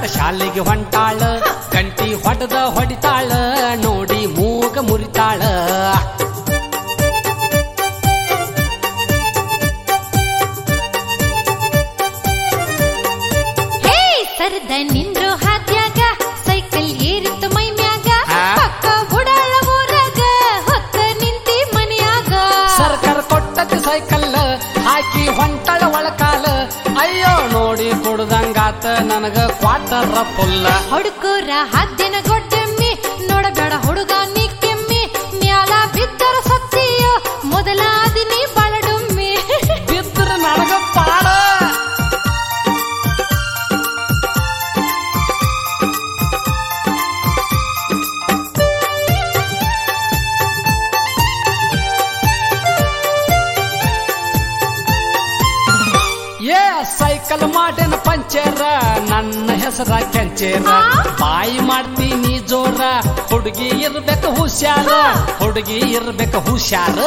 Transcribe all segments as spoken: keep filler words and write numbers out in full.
ಶಾಲೆಗೆ ಹೊಂಟಾಳ ಗಂಟಿ ಹೊಡೆದ ಹೊಡಿತಾಳ ನೋಡಿ ಮೂಗ ಮುರಿತಾಳ ಹೇ ಸರದ ನಿಂದ್ರು ಹಾದ್ಯಾಗ ಸೈಕಲ್ ಏರಿತ್ತು ಮೈ ಮ್ಯಾಗ ಪಕ್ಕ ಓಡಾಳ ಊರಾಗ ಹೊತ್ತ ನಿಂತಿ ಮನೆಯಾಗ ಸರ್ಕಾರ ಕೊಟ್ಟತಿ ಸೈಕಲ್ ಹಾಕಿ ಹೊಂಟಾಳ ಒಳಕಾಲ ಅಯ್ಯೋ ನೋಡಿ ಕುಡ್ದಂಗಾತ ನನಗ ಕ್ವಾಟರ ಪುಲ್ಲ ಹುಡುಕೂರ ಹದ್ದಿನ ಗೊಡ್ಡೆಮ್ಮಿ ನೋಡಬೇಡ ಹುಡುಗ ನೀ ಕೆಮ್ಮಿ ಮ್ಯಾಲ ಬಿದ್ದರ ಸತ್ತಿಯೋ ಮೊದಲ ದಿನಿ ಬಳಡುಮ್ಮಿ ಬಿದ್ರ ನನಗ ಪಾಡ ಏ ಸೈಕಲ್ ಮಾಡೇನ ಪಂಚೇರ ನನ್ನ ಹೆಸರ ಕೆಂಚೇರ ಬಾಯಿ ಮಾಡ್ತೀನಿ ಜೋರ ಹುಡುಗಿ ಇರ್ಬೇಕು ಹುಷಾರ ಹುಡುಗಿ ಇರ್ಬೇಕು ಹುಷಾರ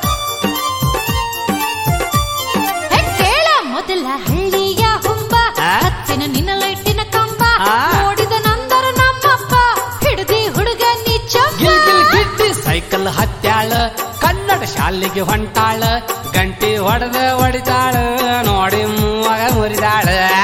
ಕೇಳ ಮೊದಲ ಹಳ್ಳಿಯ ಹುಂಬ ಹತ್ತಿನ ನಿನ್ನ ಲೈಟಿನ ಕಂಬ ನೋಡಿದ ನಂದರ ನಮ್ಮಪ್ಪ ಹಿಡಿದಿ ಹುಡುಗ ನೀಚ ಗಿಲ್ ಗಿಲ್ ಗಿಟ್ಟಿ ಸೈಕಲ್ ಹತ್ಯಾಳ ಕನ್ನಡ ಶಾಲೆಗೆ ಹೊಂಟಾಳ ಗಂಟಿ ಹೊಡೆದ ಹೊಡಿತಾಳ ನೋಡಿ ಮಗ ಮುರಿದಾಳ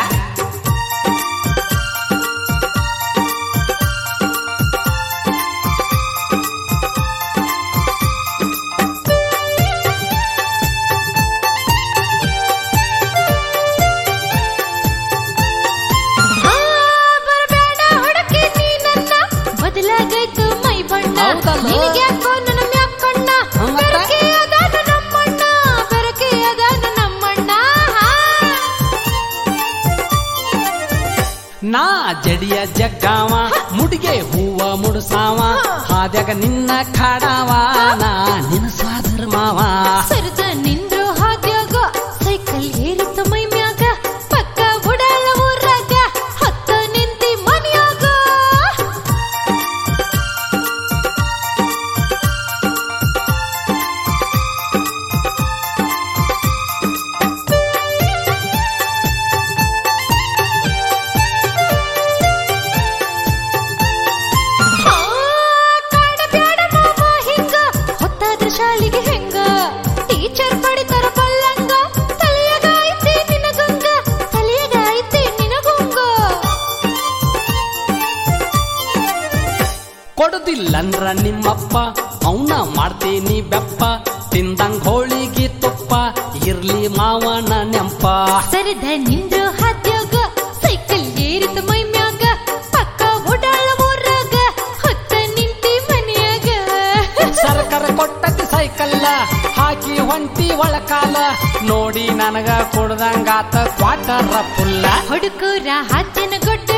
ಬರಬೇಡ ಹುಡುಕಿ ನೀ ನನ್ನ ಬದಲಾಗೈತು ಮೈ ಬಣ್ಣ ನಿನಗ್ಯಾಕೋ ನನ್ನ ಮ್ಯಾಕಣ್ಣ ಬೆರಕೆ ಅದಾನ ನಮ್ಮಣ್ಣ ಬೆರಕೆ ಅದಾನ ನಮ್ಮಣ್ಣ ನಾ ಜಡಿಯ ಜಗ್ಗಾವ ಮುಡಿಗೆ ಹೂವ ಮುಡುಸಾವ ಹಾದ್ಯಾಗ ನಿನ್ನ ಕಾಡಾವ ನಾ ನಿನ್ನ ಸಾದರ ಮಾವ ಸರದ ನಿಂದ್ರು ಹಾದ್ಯಾಗ ಸೈಕಲ್ ಏರಿತು ಮೈ ಮ್ಯಾಗ ಪಕ್ಕ ಓಡಾಳ ಊರಾಗ ಹತ್ತ ನಿಂತಿ ಮನ್ಯಾಗ ಕಾಡಬ್ಯಾಡ ಮಾವ ಹಿಂಗ ಹೊತ್ತಾದ್ರ ಶಾಲಿಗೆ ಹೆಂಗ ಟೀಚರ್ ಪಡಿತಾರ ಪಲ್ಲಂಗ ತಲೆಯಾಗ ಐತಿ ನಿನಗುಂಗ ತಲೆಯಾಗ ಐತಿ ನಿನಗುಂಗ ಕೊಡುದಿಲ್ಲಂದ್ರ ನಿಮ್ಮಪ್ಪ ಅವನ ಮಾಡ್ತೀನಿ ಬೆಪ್ಪ ತಿಂದಂಗ್ ಹೋಳಿಗೆ ತುಪ್ಪ ಇರ್ಲಿ ಮಾವನ ನೆಂಪ ಸರದ ನಿಂದ್ರು ಹಾದ್ಯಾಗ ಸೈಕಲ್ ಏರಿತು ಮೈ ಮ್ಯಾಗ ಪಕ್ಕ ಓಡಾಳ ಊರಾಗ ಹೊತ್ತ ನಿಂತಿ ಮನ್ಯಾಗ ಸರ್ಕಾರ ಕೊಟ್ಟತಿ ಸೈಕಲ್ಲ ಹಾಕಿ ಹೊಂಟಿ ಒಳಕಾಲ ನೋಡಿ ನನಗ ಕೊಡ್ದಂಗಾತ ಕ್ವಾಟರ ಪುಲ್ಲ ಹುಡುಕೂರ ಹತ್ತಿನ ಗೊಡ್ಡ